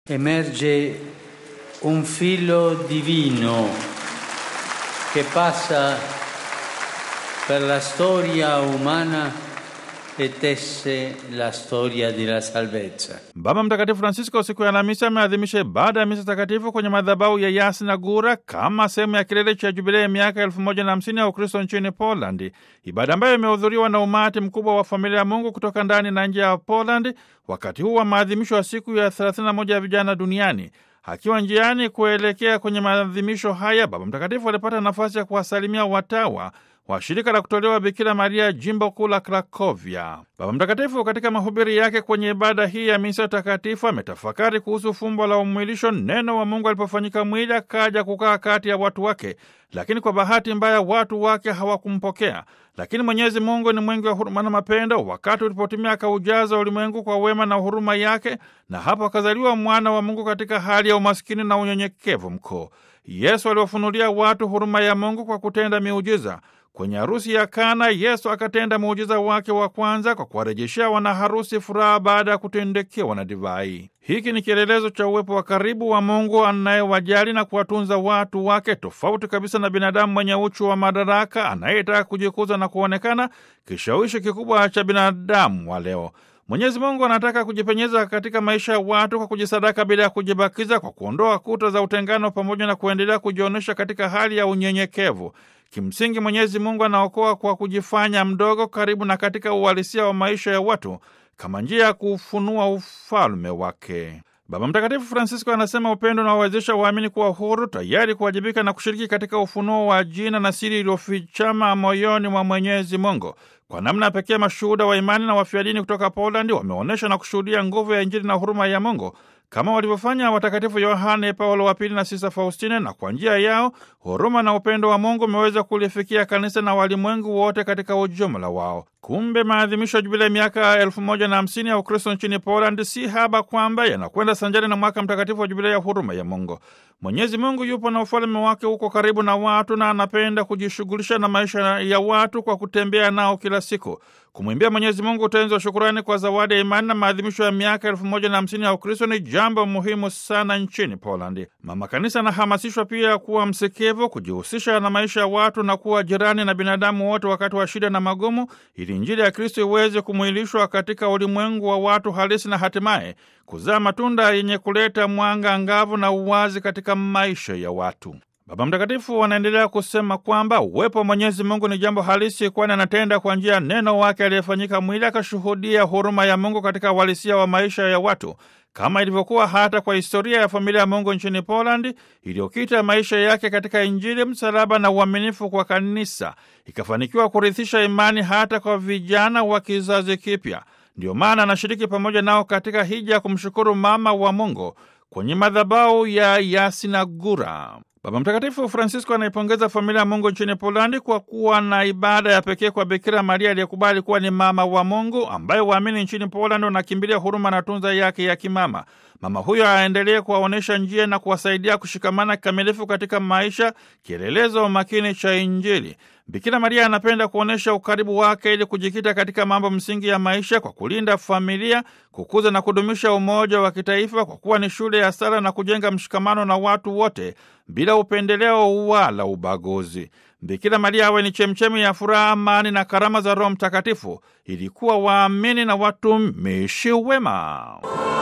Emerge un filo divino che passa per la storia umana e tesse la storia della salvezza. Baba Mtakatifu Francisco siku ya Alhamisi ameadhimisha ibada ya misa takatifu kwenye madhabahu ya Jasna-Góra kama sehemu ya kilele cha jubilei ya miaka 1050 ya Ukristo nchini Polandi, ibada ambayo imehudhuriwa na umati mkubwa wa familia ya Mungu kutoka ndani na nje ya Polandi wakati huu wa maadhimisho ya siku ya 31 ya vijana duniani. Akiwa njiani kuelekea kwenye maadhimisho haya, Baba Mtakatifu alipata nafasi ya kuwasalimia watawa wa shirika la kutolewa Bikira Maria jimbo kuu la Krakovia. Baba Mtakatifu katika mahubiri yake kwenye ibada hii ya misa takatifu ametafakari kuhusu fumbo la umwilisho, neno wa Mungu alipofanyika mwili akaja kukaa kati ya watu wake, lakini kwa bahati mbaya watu wake hawakumpokea. Lakini Mwenyezi Mungu ni mwingi wa huruma na mapendo, wakati ulipotimia akaujaza ulimwengu kwa wema na huruma yake, na hapo akazaliwa mwana wa Mungu katika hali ya umaskini na unyenyekevu mkuu. Yesu aliwafunulia watu huruma ya Mungu kwa kutenda miujiza. Kwenye harusi ya Kana, Yesu akatenda muujiza wake wa kwanza kwa kuwarejeshea wanaharusi furaha baada ya kutendekewa na divai. Hiki ni kielelezo cha uwepo wa karibu wa Mungu anayewajali na kuwatunza watu wake, tofauti kabisa na binadamu mwenye uchu wa madaraka anayetaka kujikuza na kuonekana, kishawishi kikubwa cha binadamu wa leo. Mwenyezi Mungu anataka kujipenyeza katika maisha ya watu kwa kujisadaka bila ya kujibakiza, kwa kuondoa kuta za utengano pamoja na kuendelea kujionyesha katika hali ya unyenyekevu. Kimsingi Mwenyezi Mungu anaokoa kwa kujifanya mdogo karibu na katika uhalisia wa maisha ya watu kama njia ya kufunua ufalme wake. Baba Mtakatifu Francisco anasema upendo unawawezesha waamini kuwa huru, tayari kuwajibika na kushiriki katika ufunuo wa jina na siri iliyofichama moyoni mwa Mwenyezi Mungu. Kwa namna pekee mashuhuda wa imani na wafia dini kutoka Polandi wameonyesha na kushuhudia nguvu ya Injili na huruma ya Mungu kama walivyofanya watakatifu Yohane Paulo wa Pili na Sista Faustine, na kwa njia yao huruma na upendo wa Mungu umeweza kulifikia kanisa na walimwengu wote katika ujumla wao. Kumbe maadhimisho ya jubilei miaka 1050 ya Ukristo nchini Poland si haba kwamba yanakwenda sanjari na mwaka mtakatifu wa jubilei ya huruma ya Mungu. Mwenyezi Mungu yupo na ufalme wake uko karibu na watu, na anapenda kujishughulisha na maisha ya watu kwa kutembea nao kila siku. Kumwimbia Mwenyezi Mungu utenzi wa shukurani kwa zawadi ya imani na maadhimisho ya miaka 1050 ya Ukristo ni jambo muhimu sana nchini Polandi. Mama Kanisa anahamasishwa pia kuwa msikivu, kujihusisha na maisha ya watu na kuwa jirani na binadamu wote wakati wa shida na magumu, ili Injili ya Kristo iweze kumwilishwa katika ulimwengu wa watu halisi na hatimaye kuzaa matunda yenye kuleta mwanga angavu na uwazi katika maisha ya watu. Baba Mtakatifu anaendelea kusema kwamba uwepo wa Mwenyezi Mungu ni jambo halisi, kwani anatenda kwa njia neno wake aliyefanyika mwili, akashuhudia huruma ya Mungu katika uhalisia wa maisha ya watu, kama ilivyokuwa hata kwa historia ya familia ya Mungu nchini Polandi iliyokita maisha yake katika Injili, msalaba na uaminifu kwa kanisa, ikafanikiwa kurithisha imani hata kwa vijana wa kizazi kipya. Ndio maana anashiriki pamoja nao katika hija ya kumshukuru mama wa Mungu kwenye madhabahu ya Jasna-Góra. Baba Mtakatifu Francisco anaipongeza familia ya Mungu nchini Polandi kwa kuwa na ibada ya pekee kwa Bikira Maria aliyekubali kuwa ni mama wa Mungu, ambaye waamini nchini Polandi wanakimbilia huruma na tunza yake ya kimama. Mama huyo aendelee kuwaonyesha njia na kuwasaidia kushikamana kikamilifu katika maisha, kielelezo makini cha Injili. Bikira Maria anapenda kuonyesha ukaribu wake ili kujikita katika mambo msingi ya maisha kwa kulinda familia, kukuza na kudumisha umoja wa kitaifa, kwa kuwa ni shule ya sala na kujenga mshikamano na watu wote bila upendeleo wala ubaguzi. Bikira Maria awe ni chemchemi ya furaha, amani na karama za Roho Mtakatifu, ili kuwa waamini na watumishi wema.